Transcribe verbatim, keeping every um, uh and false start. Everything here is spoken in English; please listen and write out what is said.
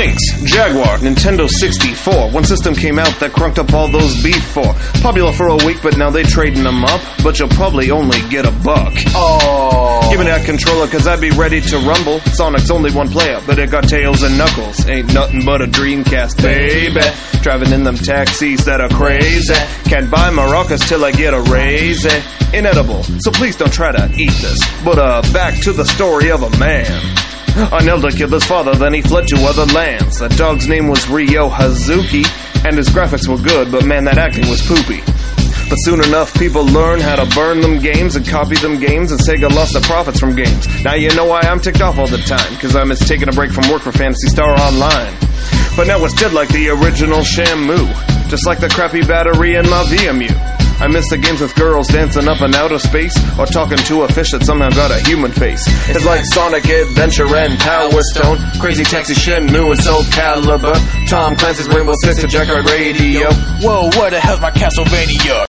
Lynx, Jaguar, Nintendo sixty-four. One system came out that crunked up all those beef for. Popular for a week, but now they trading them up. But you'll probably only get a buck. Oh. Give me that controller, cause I'd be ready to rumble. Sonic's only one player, but it got tails and knuckles. Ain't nothing but a Dreamcast, baby. Driving in them taxis that are crazy. Can't buy maracas till I get a raise. Inedible, so please don't try to eat this. But uh, back to the story of a man. An elder killed his father, then he fled to other lands. That dog's name was Ryo Hazuki, and his graphics were good, but man, that acting was poopy. But soon enough, people learn how to burn them games and copy them games, and Sega lost the profits from games. Now you know why I'm ticked off all the time, cause I miss taking a break from work for Phantasy Star Online. But now it's dead like the original Shamu, just like the crappy battery in my V M U. I miss the games with girls dancing up in outer space, or talking to a fish that somehow got a human face. It's like Sonic Adventure and Power Stone, Crazy Taxi, Shenmue, and Soul Calibur, Tom Clancy's Rainbow Six and Jackknight Radio. Whoa, where the hell's my Castlevania?